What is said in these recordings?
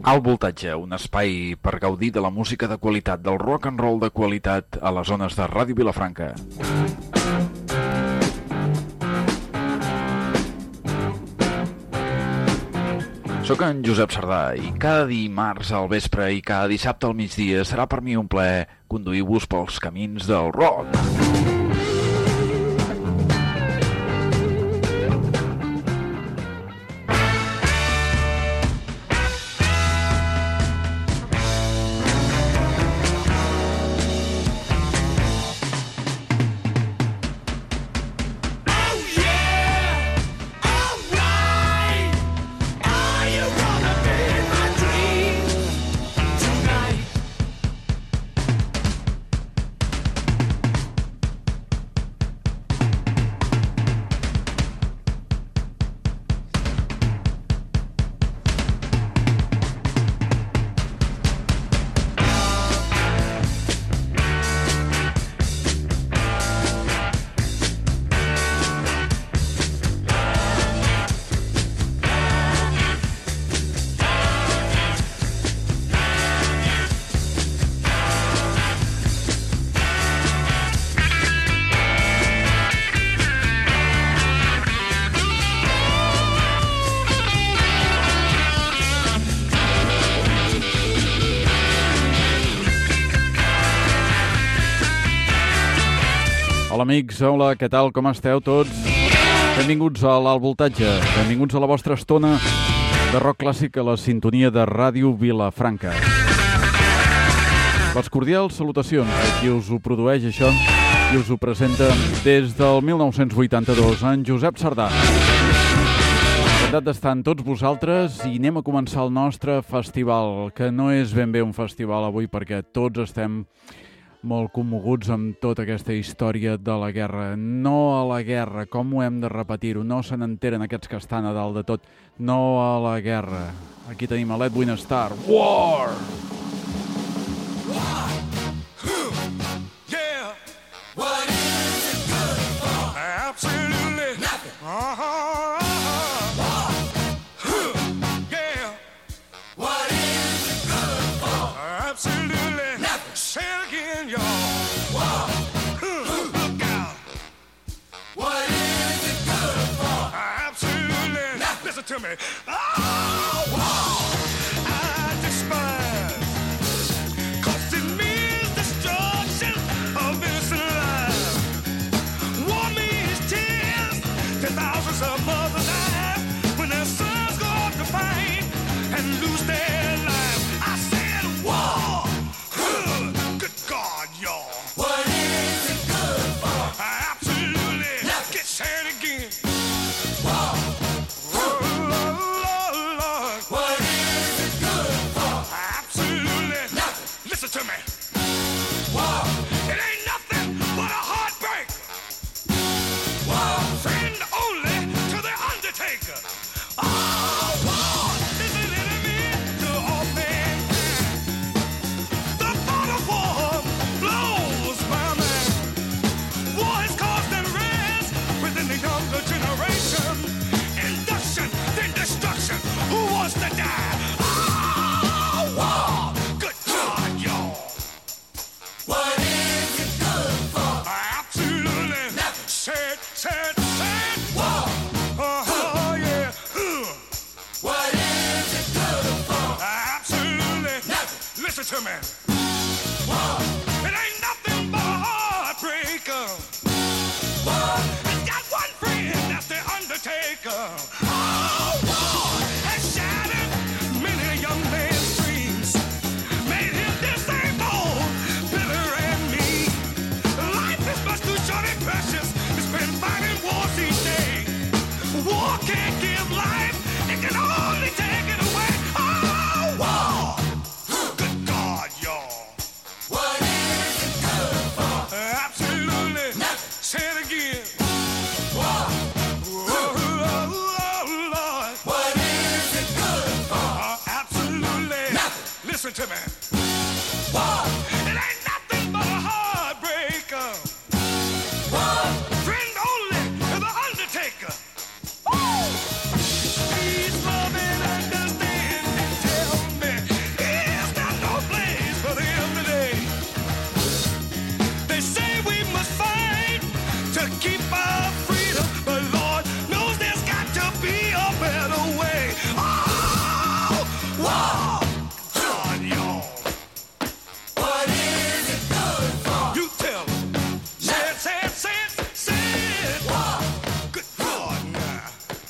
Alt Voltatge, un espai per gaudir de la música de qualitat, del rock and roll de qualitat a les zones de Ràdio Vilafranca. Soc en Josep Sardà i cada dimarts al vespre i cada dissabte al migdia serà per mi un plaer conduir-vos pels camins del rock. Hola amics, hola, què tal, com esteu tots? Benvinguts a l'Alt Voltatge, benvinguts a la vostra estona de rock clàssic a la sintonia de Ràdio Vilafranca. Les cordials salutacions a qui us ho produeix això i us ho presenta des del 1982, en Josep Sardà. Encantat d'estar amb tots vosaltres i anem a començar el nostre festival, que no és ben bé un festival avui perquè tots estem molt commoguts amb tota aquesta història de la guerra. No a la guerra, com ho hem de repetir-ho? No se n'enteren aquests que estan a dalt de tot. No a la guerra. Aquí tenim a l'Edwin Starr. War! Yeah! What is it good for? Absolutely nothing. Yeah! What is it good for? Absolutely nothing. Say it again, y'all. War. Look out. What is it good for? Absolutely nothing. Listen to me. Oh, war. I despise. 'Cause it means destruction of innocent lives. War means tears to thousands of mothers die when their sons go off to fight and lose their lives. I said war. Good God, y'all. What is it good for? Absolutely nothing. Get said again. War. Lord. What is it good for? Absolutely nothing. Listen to me. War. It ain't nothing but a heartbreak. War. Friend only to the undertaker. Oh, war is an enemy to all mankind. The thought of war blows my mind. War has caused unrest within the younger generation. Induction, then destruction. Who wants to die? Oh, war. Good God, y'all. What is it good for? Absolutely nothing. Said. War. Oh, yeah. What is it good for? Absolutely nothing. Listen to me. War. It ain't nothing but a heartbreaker. War. It's got one friend, that's the undertaker. Oh, war has shattered many a young man's dreams, made him disabled, bitter and mean. Life is much too short and precious to spend fighting wars each day. War can't give life, it can only take it away. Oh, war! Good God, y'all. What is it good for? Absolutely nothing. Say it again. War. Oh, Lord. What is it good for? Absolutely nothing. Listen to me. War. It ain't nothing but a heartbreaker. War. Friend only to the undertaker. Woo!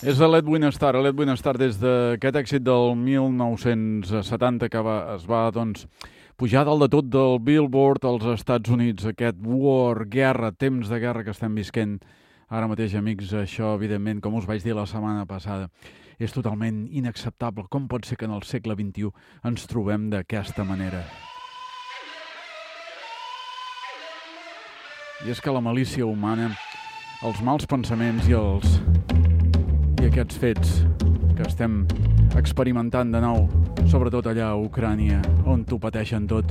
És a Let Wind Star des d'aquest èxit del 1970 que es va doncs, pujar dalt de tot del Billboard als Estats Units, aquest war, guerra, temps de guerra que estem visquent ara mateix, amics. Això, evidentment, com us vaig dir la setmana passada, és totalment inacceptable. Com pot ser que en el segle XXI ens trobem d'aquesta manera? I és que la malícia humana, els mals pensaments i aquests fets que estem experimentant de nou, sobretot allà a Ucrània, on t'ho pateixen tot.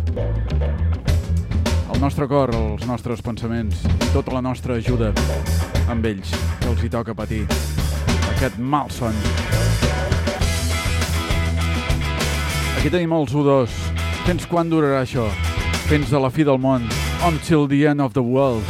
El nostre cor, els nostres pensaments, tota la nostra ajuda amb ells, que els hi toca patir aquest malson. Aquí tenim els U2. Fins quan durarà això? Fins a la fi del món. Until the end of the world.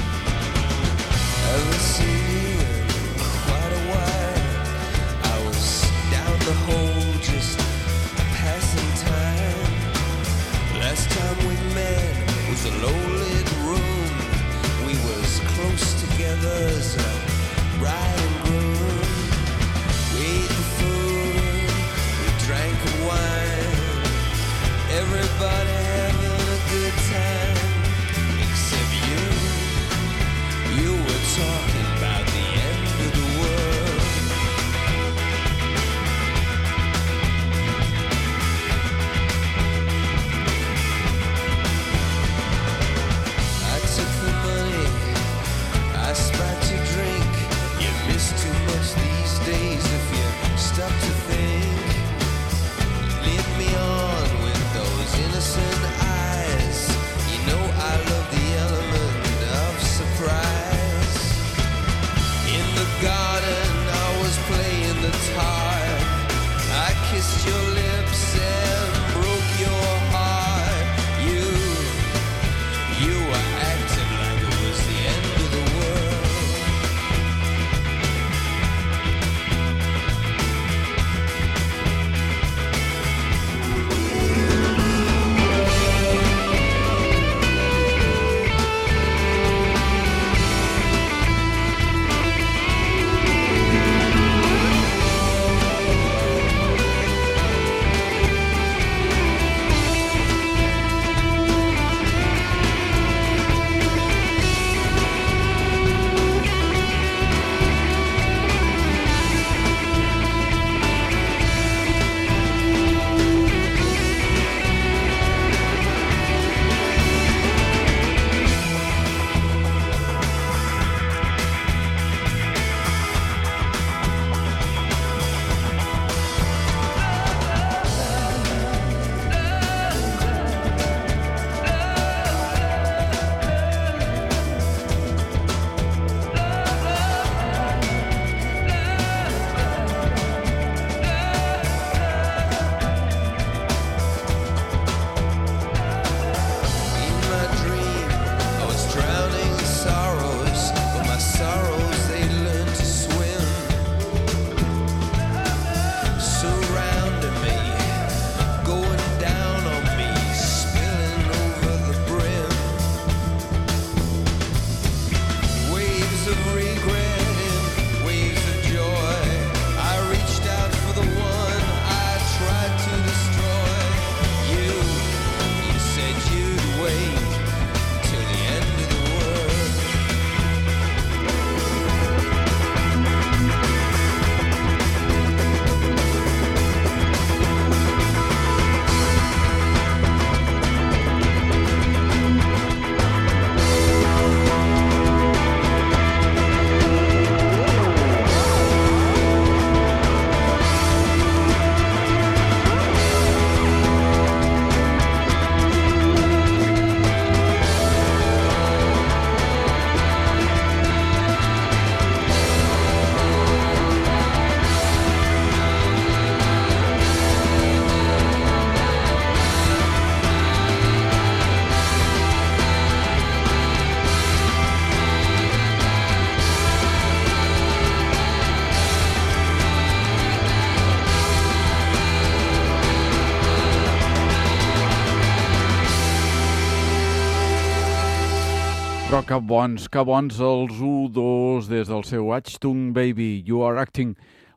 Però que bons els U2 des del seu Achtung Baby, You Are Acting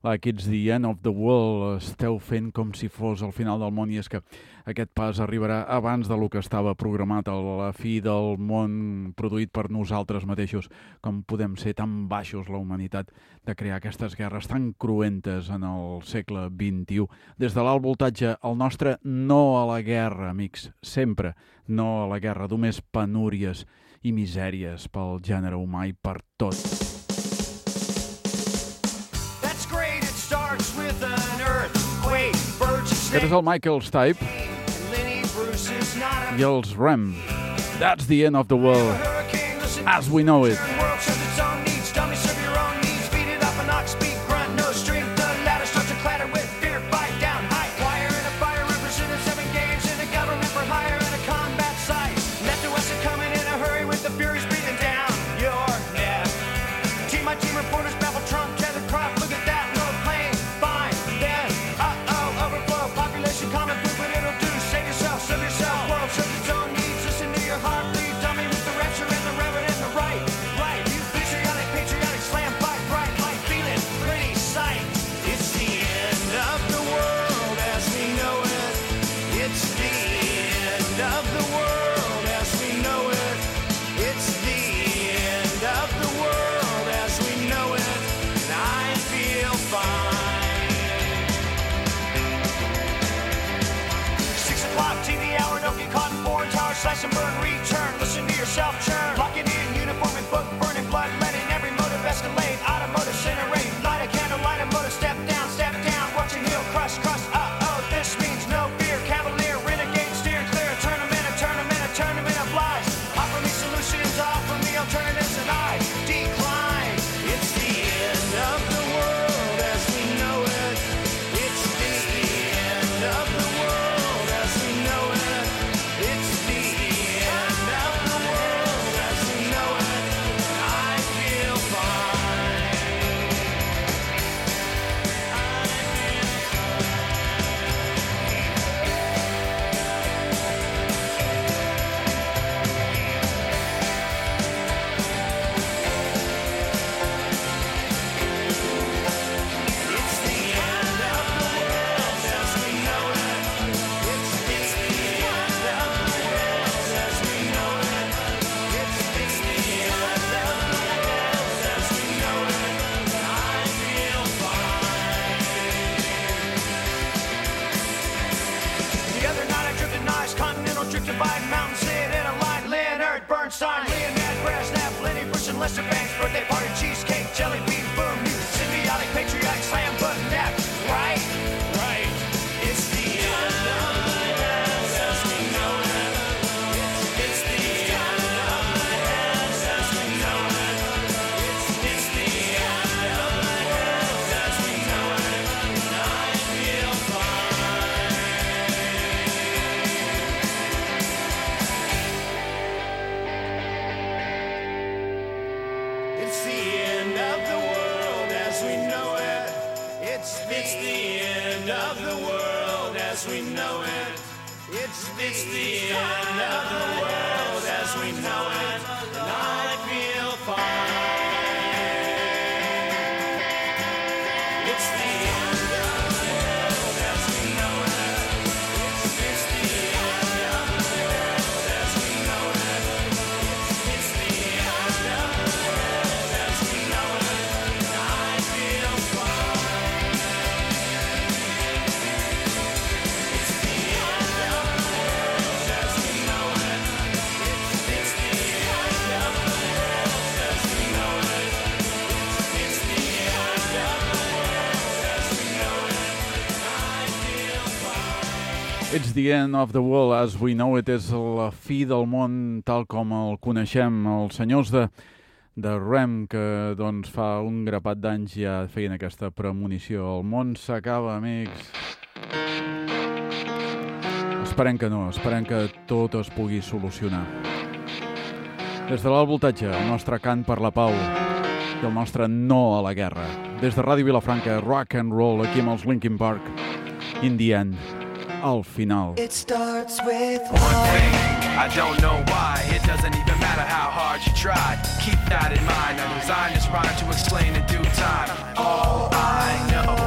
Like It's the End of the World. Esteu fent com si fos el final del món, i és que aquest pas arribarà abans del que estava programat, a la fi del món produït per nosaltres mateixos. Com podem ser tan baixos, la humanitat, de crear aquestes guerres tan cruentes en el segle XXI. Des de l'alt voltatge, el nostre no a la guerra, amics, sempre no a la guerra, només penúries i misèries pel gènere humà i per tot. Aquest és el Michael Stipe i els Rem. That's the end of the world as we know it. Slash and burn, return, listen to yourself churn. Lock it in, uniform and book, burning blood, letting every motive escalate. Automotive incinerate, light a candle, light a motive, step down, watch it heal, crush, uh-oh, this means no fear. Cavalier, renegade, steer clear, a tournament of lies. Offer me solutions, offer me alternatives, and I decline. It's the end of the world as we know it. It's the end of the world as we know it. It's the end of the world as we know it. I feel fine. It's the end of the world as we know it. It's the end of the world as we know it. It's the end of the world as we know it. I feel fine. The other night I drifted nice, continental drift divide, mountain sit in a line, Leonard Bernstein, Leonard Brasnap, Lenny Bruce and Lester Banks, birthday party, cheesecake, jelly bean, boom, you symbiotic, patriotic, slam button, nap, right? Right. It's the end of the world as we know it. It's the end of the world as we know it. It's the end of the world as we know it. I feel fine. It's the end of the world as we know it. It's the end of the world as we know it. It's the end of the world as we know it. And I feel fine. It's the end of the world as we know it. It's the end of the world as we know it. It's the end of the world as we know it. And I feel fine. It's the end of the world as we know it. It's the end of the world as we know it. It's the end of the world as we know it. I feel fine. It's the end of the world as we know it. És la fi del món tal com el coneixem. Els senyors de Rem, que doncs fa un grapat d'anys ja feien aquesta premonició. El món s'acaba, amics. Esperem que no, esperem que tot es pugui solucionar. Des de l'alt voltatge, el nostre cant per la pau i el nostre no a la guerra. Des de Ràdio Vilafranca, rock and roll, aquí amb els Linkin Park. In the end, al final. It starts with One thing, I don't know why. It doesn't even matter how hard you try. Keep that in mind. I designed this rhyme to explain in due time. All I know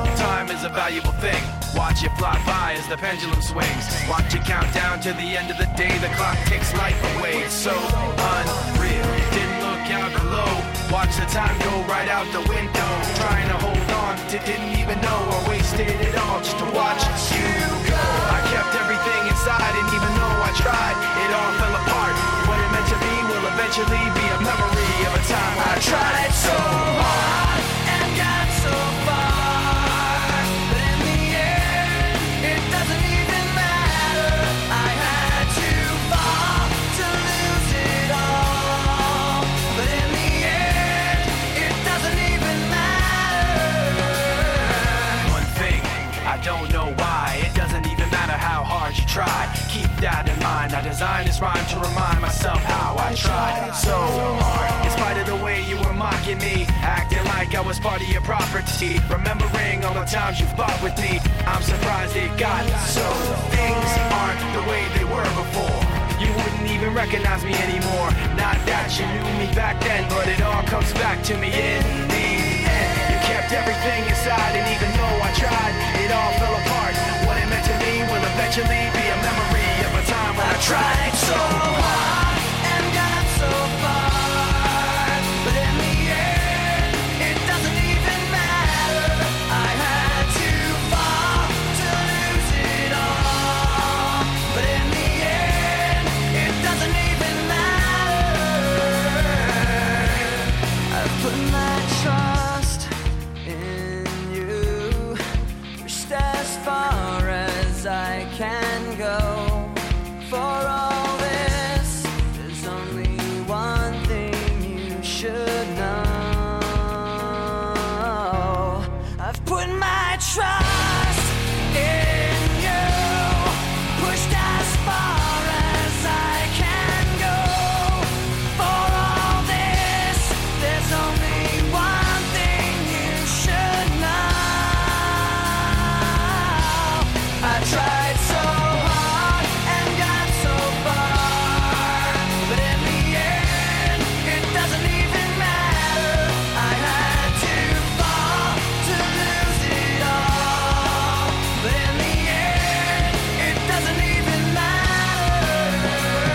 is a valuable thing. Watch it fly by as the pendulum swings. Watch it count down to the end of the day. The clock takes life away. It's so unreal. Didn't look out below. Watch the time go right out the window. Trying to hold on to didn't even know I wasted it all just to watch you go. I kept everything inside and even though I tried, it all fell apart. What it meant to be will eventually be a memory of a time I tried so hard and got so far. But in the end, it doesn't even matter. I had to fall to lose it all. But in the end, it doesn't even matter. One thing, I don't know why. It doesn't even matter how hard you try. Keep that in mind. I designed this rhyme to remind myself how I tried so hard. In spite of the way you were mocking me, acting like I was part of your property. Remembering all the times you fought with me, I'm surprised it got so. Things aren't the way they were before. You wouldn't even recognize me anymore. Not that you knew me back then, but it all comes back to me in the end. You kept everything inside, and even though I tried, it all fell apart. What it meant to me will eventually be a memory of a time when I tried so hard and got so far. But in the end, it doesn't even matter. I had to fall to lose it all. But in the end, it doesn't even matter. I've put my trust in you, pushed as far as I can go. For all this, there's only one thing you should know. I've put my trust in you, pushed as far as I can go. For all this, there's only one thing you should know. I tried so hard and got so far, but in the end, it doesn't even matter. I had to fall to lose it all, but in the end, it doesn't even matter.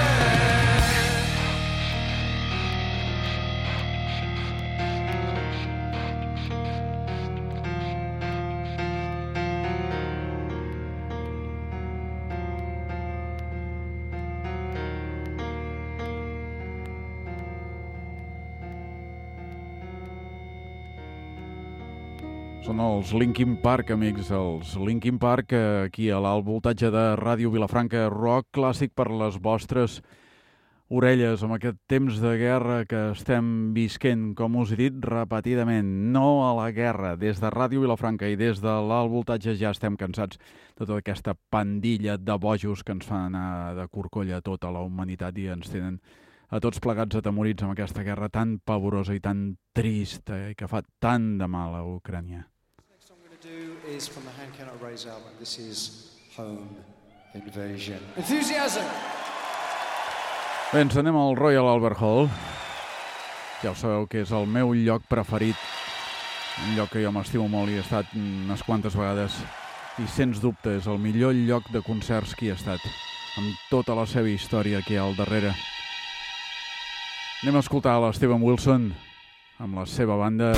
Són els Linkin Park, amics, els Linkin Park, aquí a l'alt voltatge de Ràdio Vilafranca, rock clàssic per les vostres orelles, amb aquest temps de guerra que estem visquent, com us he dit repetidament, no a la guerra. Des de Ràdio Vilafranca i des de l'alt voltatge ja estem cansats de tota aquesta pandilla de bojos que ens fan anar de corcolla a tota la humanitat i ens tenen a tots plegats atemorits amb aquesta guerra tan pavorosa i tan trista i que fa tant de mal a Ucrània. Is from the Hand Cannot Raise album. This is Home Invasion. Enthusiasm! Bé, ens anem al Royal Albert Hall. Ja ho sabeu que és el meu lloc preferit, un lloc que jo m'estimo molt i he estat unes quantes vegades i sens dubte és el millor lloc de concerts que hi he estat, amb tota la seva història aquí al darrere. Anem a escoltar a l'Steven Wilson amb la seva banda,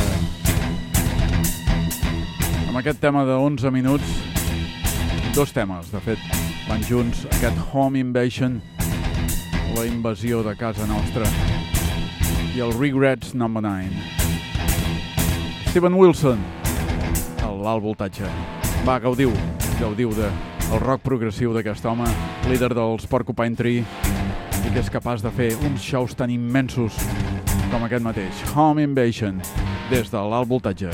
amb aquest tema de 11 minuts, dos temes, de fet, van junts, aquest Home Invasion, la invasió de casa nostra, i el Regrets No. 9. Steven Wilson, a l'alt voltatge. Va, gaudiu del rock progressiu d'aquest home, líder dels Porcupine Tree, i que és capaç de fer uns shows tan immensos com aquest mateix. Home Invasion, des de l'alt voltatge.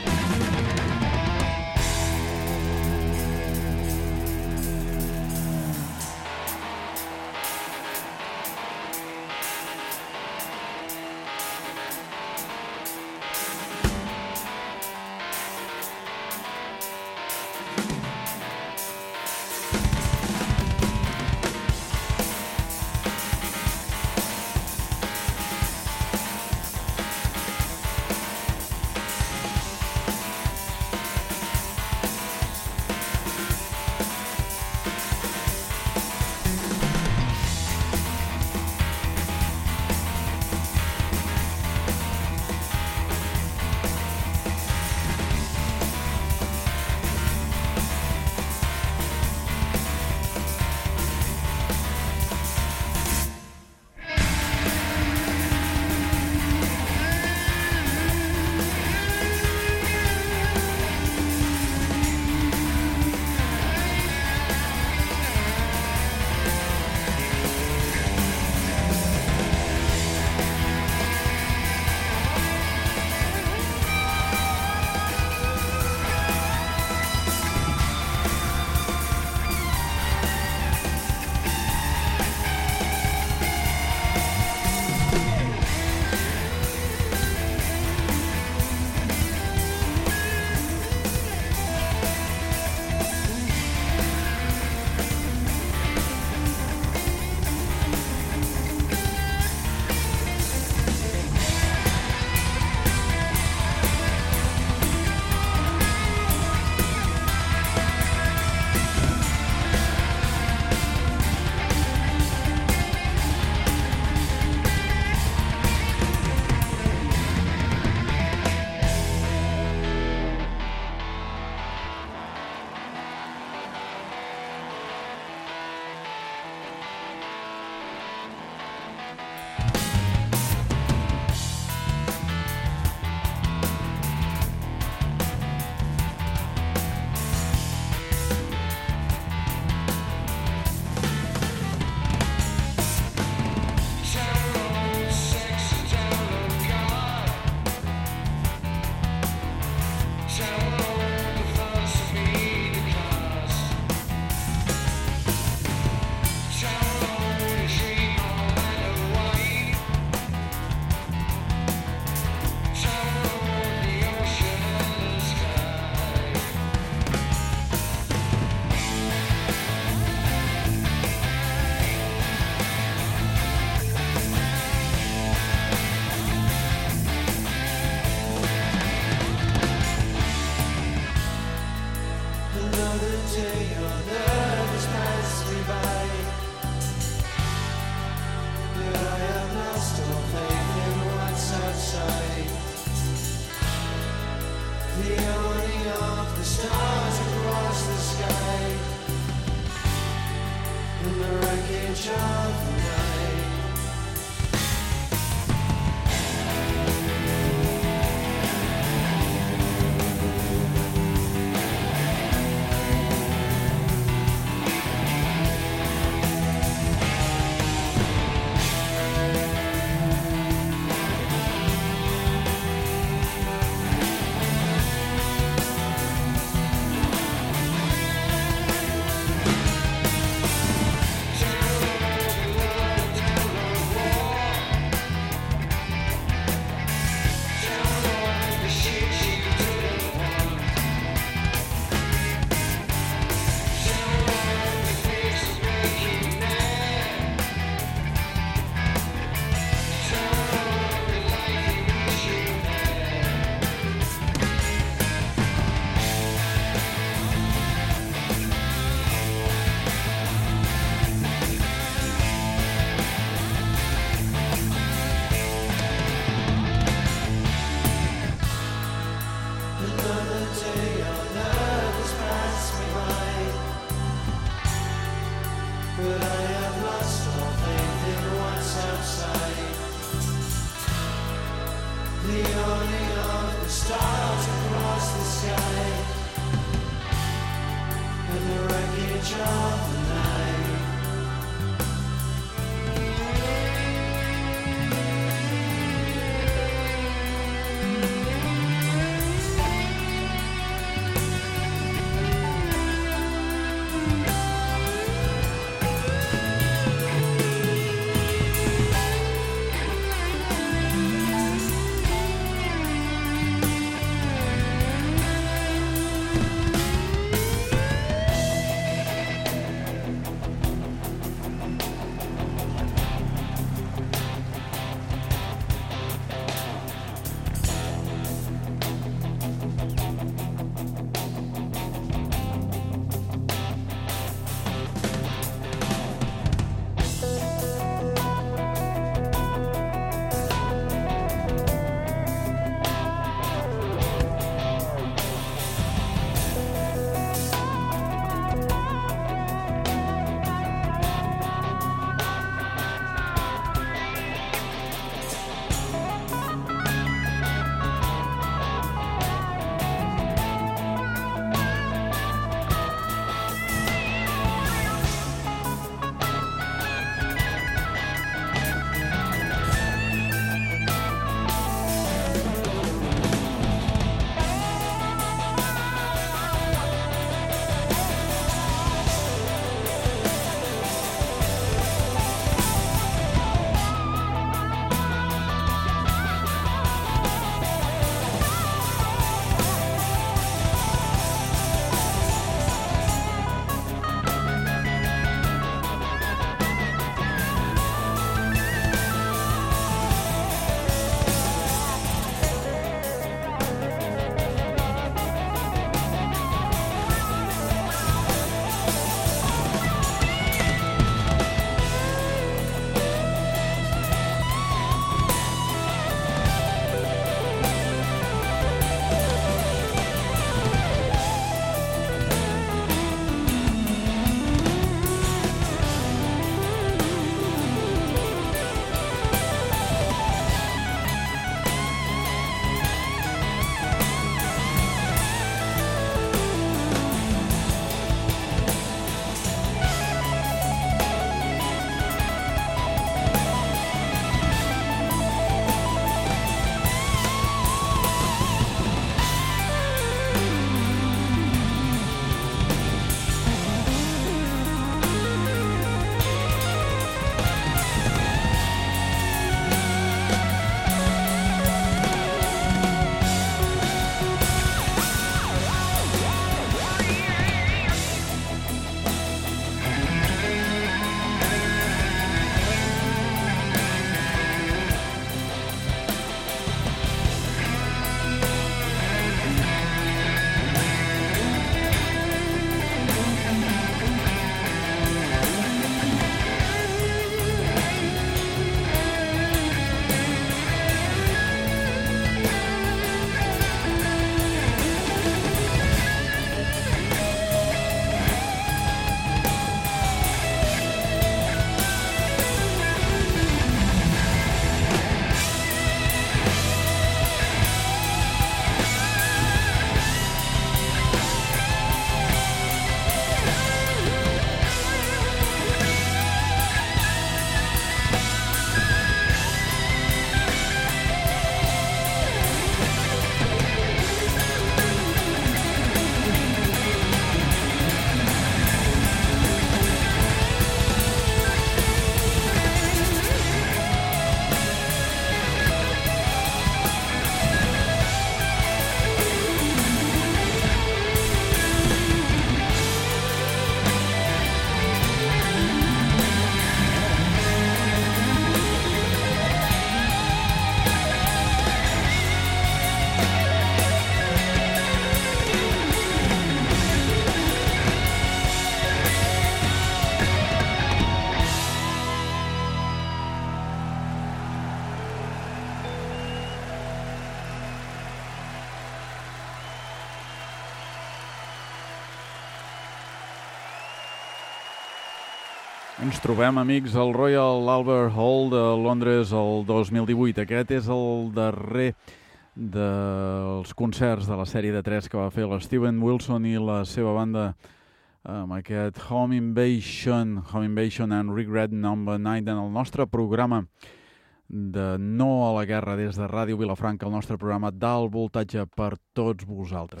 Ens trobem, amics, al Royal Albert Hall de Londres el 2018. Aquest és el darrer dels concerts de la sèrie de 3 que va fer l'Steven Wilson i la seva banda amb aquest Home Invasion and Regret Number 9 en el nostre programa de No a la Guerra des de Ràdio Vilafranca, el nostre programa d'alt voltatge per tots vosaltres.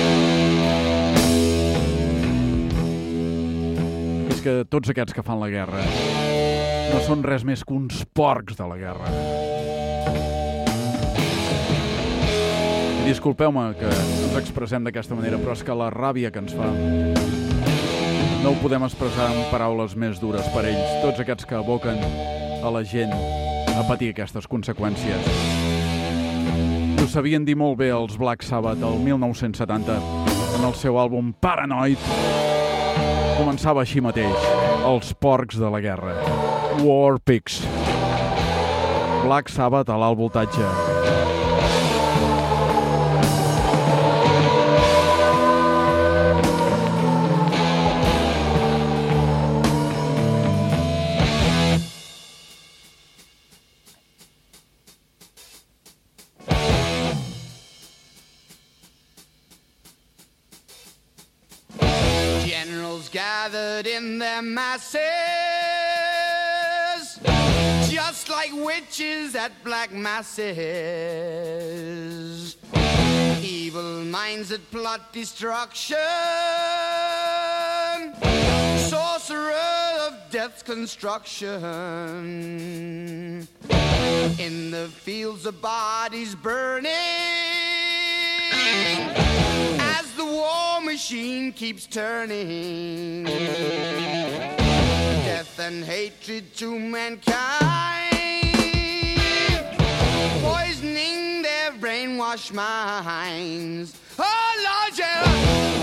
És que tots aquests que fan la guerra no són res més que uns porcs de la guerra. I disculpeu-me que ens expressem d'aquesta manera, però és que la ràbia que ens fa no ho podem expressar en paraules més dures per ells, tots aquests que aboquen a la gent a patir aquestes conseqüències. I ho sabien dir molt bé els Black Sabbath el 1970 en el seu àlbum Paranoid. Començava així mateix, els porcs de la guerra. War Pigs. Black Sabbath a l'alt voltatge. Gathered in their masses, just like witches at black masses. Evil minds that plot destruction, sorcerer of death's construction. In the fields of bodies burning, as the war machine keeps turning, death and hatred to mankind, poisoning their brainwashed minds. Oh Lord, yeah.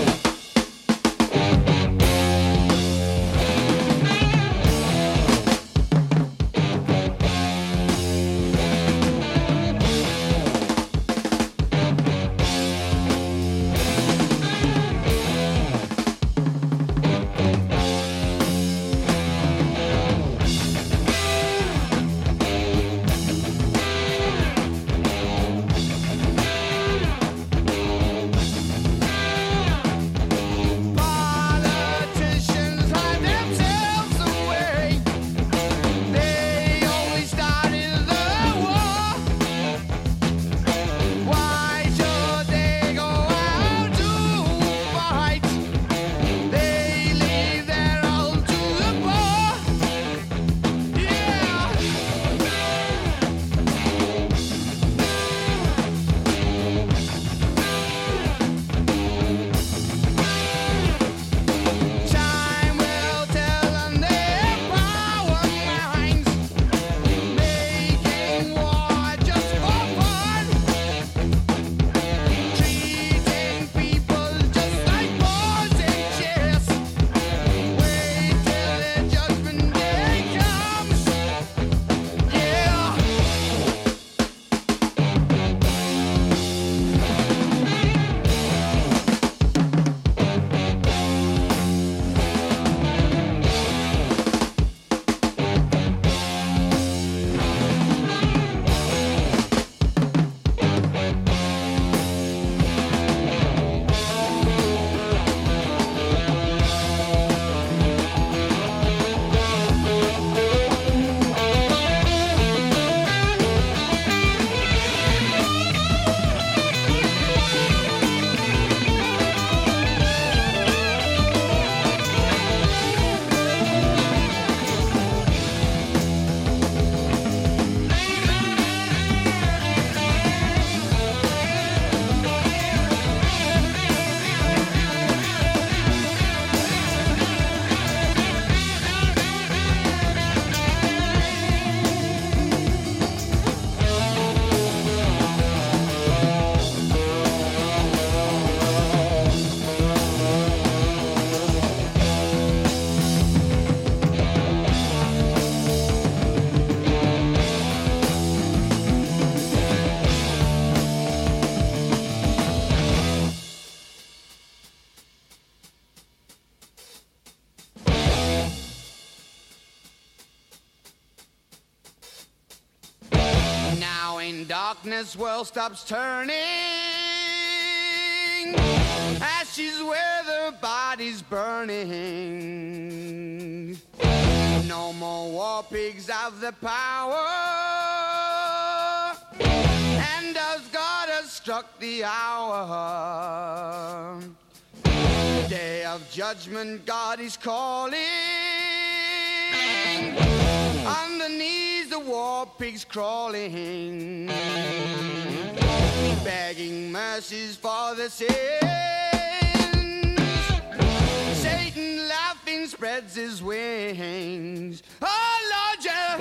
darkness world stops turning. Ashes where the body's burning. No more war pigs have the power. And as God has struck the hour, day of judgment God is calling. On the knees the war pigs crawling, begging mercies for the sins. Satan laughing spreads his wings. Oh Lord, yeah.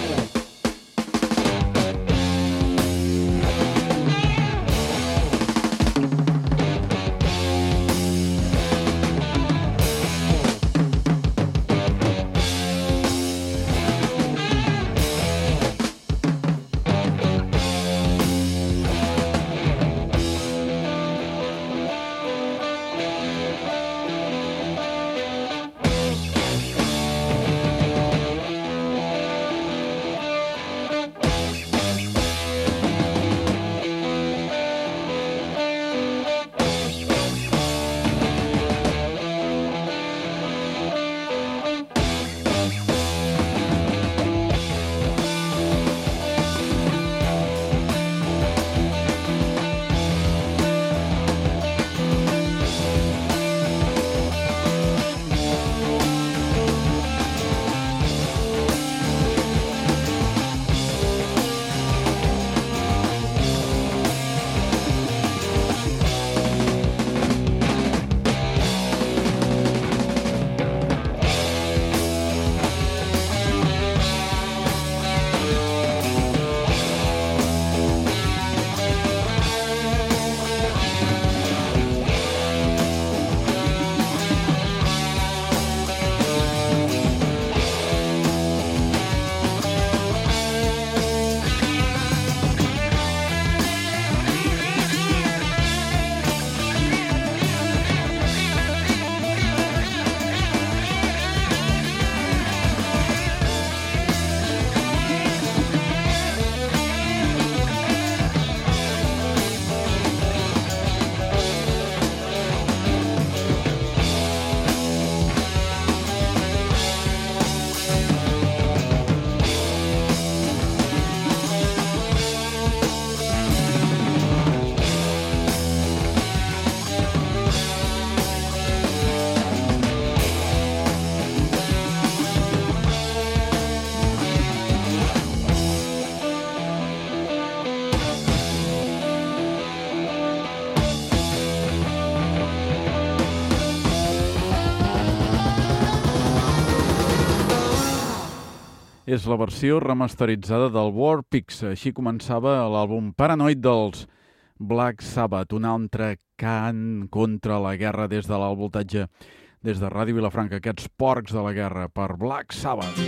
És la versió remasteritzada del War Pigs. Així començava l'àlbum Paranoid dels Black Sabbath, un altre cant contra la guerra des de l'alt voltatge, des de Ràdio Vilafranca, aquests porcs de la guerra, per Black Sabbath.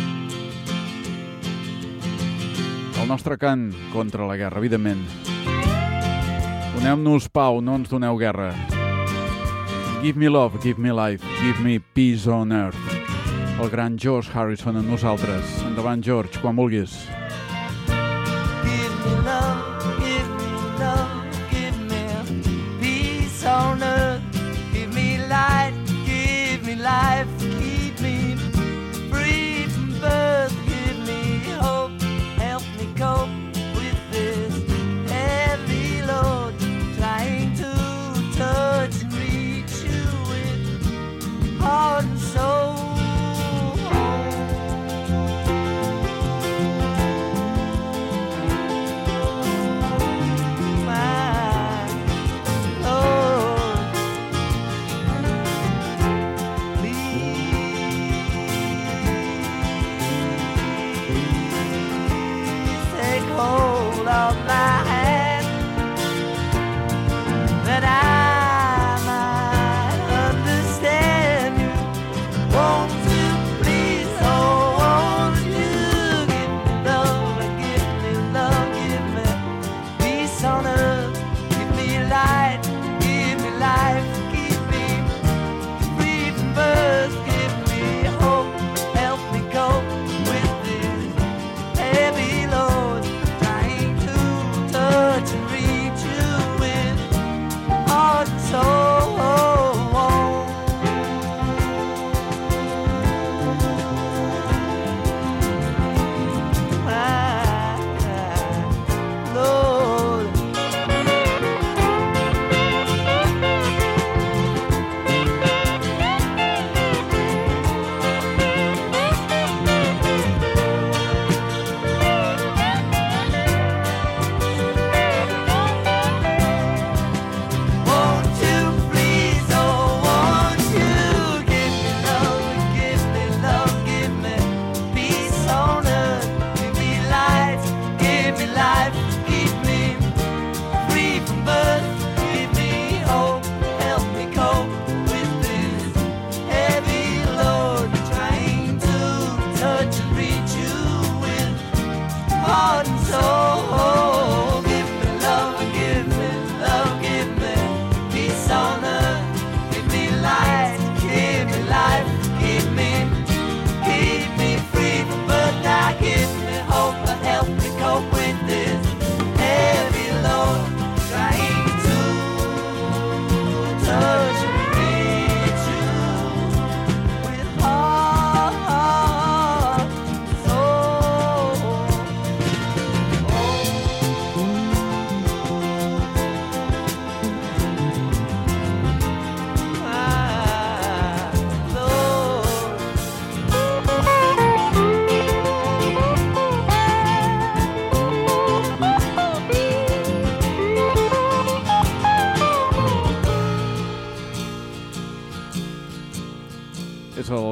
El nostre cant contra la guerra, evidentment. Doneu-nos pau, no ens doneu guerra. Give me love, give me life, give me peace on earth. El gran George Harrison amb nosaltres. Endavant, George, quan vulguis. Give me love, give me love, give me peace on earth. Give me light, give me life, keep me free from birth. Give me hope, help me cope with this heavy load. Trying to touch and reach you with heart and soul.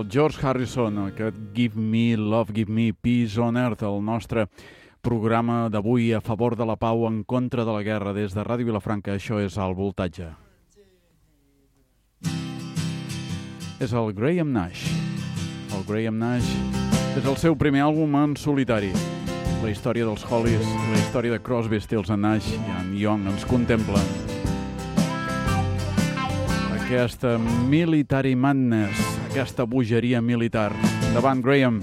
el George Harrison, aquest Give Me Love, Give Me Peace on Earth, el nostre programa d'avui a favor de la pau, en contra de la guerra, des de Ràdio Vilafranca. Això és el Voltatge. És el Graham Nash. El Graham Nash és el seu primer àlbum en solitari. La història dels Hollies, la història de Crosby, Stills and Nash i en Young ens contemplen. Aquesta military madness, aquesta bogeria militar. Davant, Graham.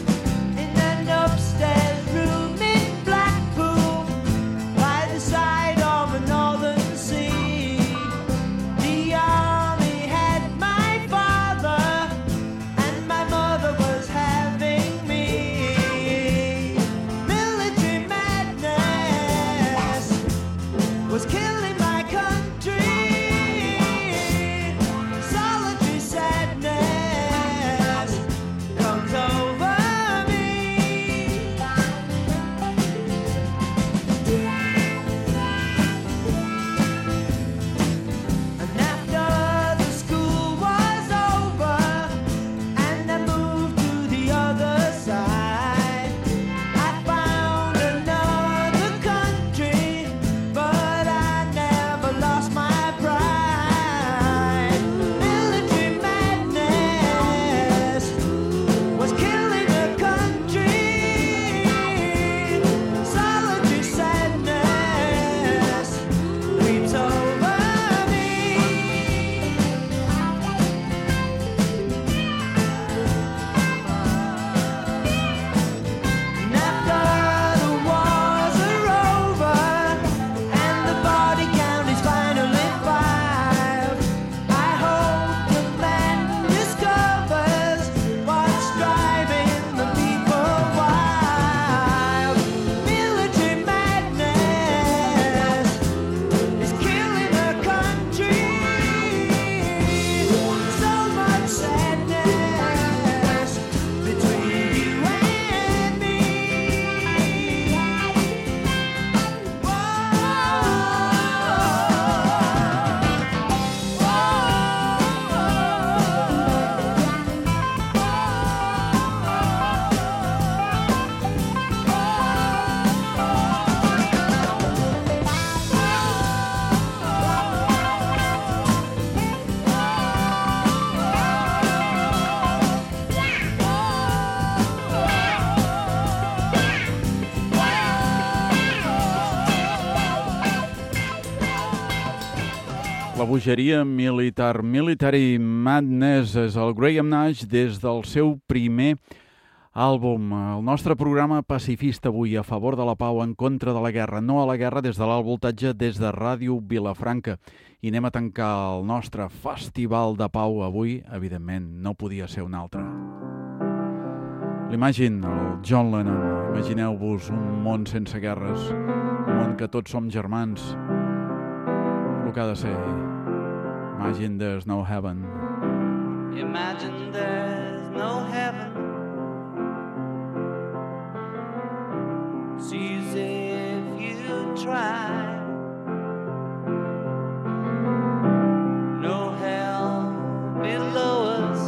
La bogeria militar, Military Madness, és el Graham Nash des del seu primer àlbum. El nostre programa pacifista avui, a favor de la pau, en contra de la guerra, no a la guerra, des de l'Alt Voltatge, des de Ràdio Vilafranca. I anem a tancar el nostre festival de pau avui, evidentment, no podia ser un altre. L'Imagine, el John Lennon, imagineu-vos un món sense guerres, un món que tots som germans, el que ha de ser. Imagine there's no heaven. Imagine there's no heaven. It's easy if you try. No hell below us.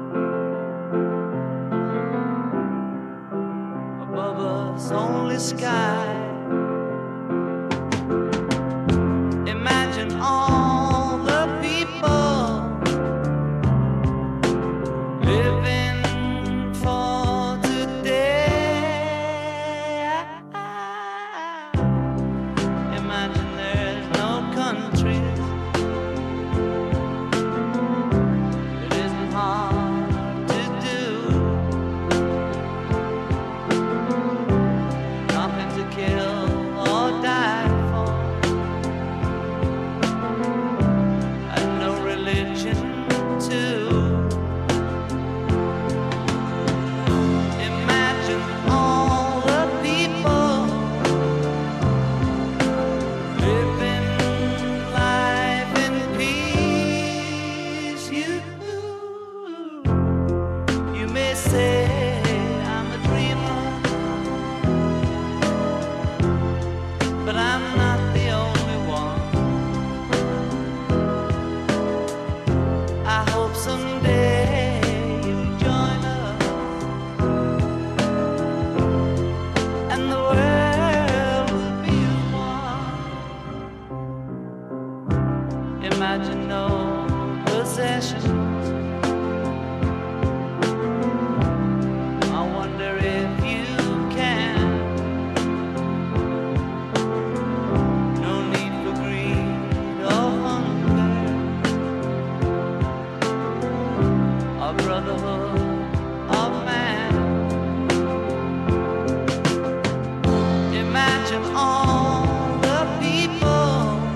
Above us only sky. Imagine all living imagine no possessions. I wonder if you can. No need for greed or hunger, or brotherhood of man. Imagine all the people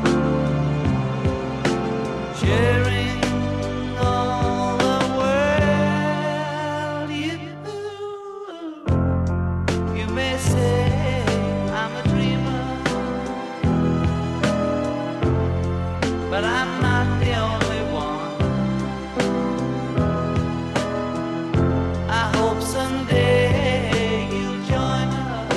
sharing all the world. You may say I'm a dreamer, but I'm not the only one. I hope someday you'll join us,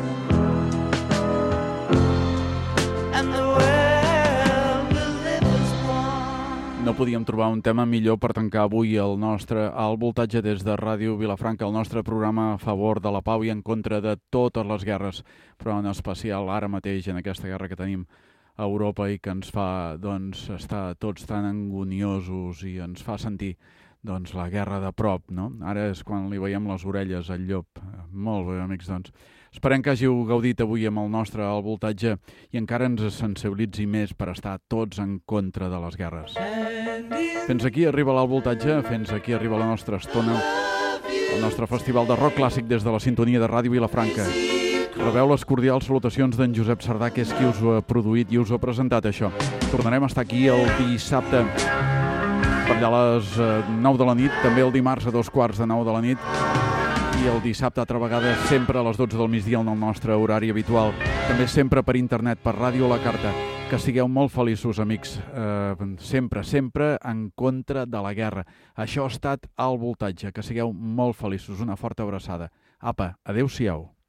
and the world will live as one. No podíem trobar un tema millor per tancar avui el nostre Alt Voltatge des de Ràdio Vilafranca, el nostre programa a favor de la pau i en contra de totes les guerres, però en especial ara mateix en aquesta guerra que tenim a Europa i que ens fa estar tots tan angoniosos i ens fa sentir la guerra de prop, no? Ara és quan li veiem les orelles al llop. Molt bé, amics, esperem que hàgiu gaudit avui amb el nostre Alt Voltatge i encara ens sensibilitzi més per estar tots en contra de les guerres. Fins aquí arriba l'Alt Voltatge, fins aquí arriba la nostra estona, el nostre festival de rock clàssic des de la sintonia de Ràdio Vilafranca. Rebeu les cordials salutacions d'en Josep Sardà, que és qui us ho ha produït i us ho ha presentat, això. Tornarem a estar aquí el dissabte per allà a les 9 de la nit, també el dimarts a 2:15 de la nit, i el dissabte altra vegada sempre a les 12 del migdia en el nostre horari habitual, també sempre per internet, per Ràdio a la Carta. Que sigueu molt feliços, amics, sempre en contra de la guerra. Això ha estat Alt Voltatge, que sigueu molt feliços, una forta abraçada. Apa, adeu-siau.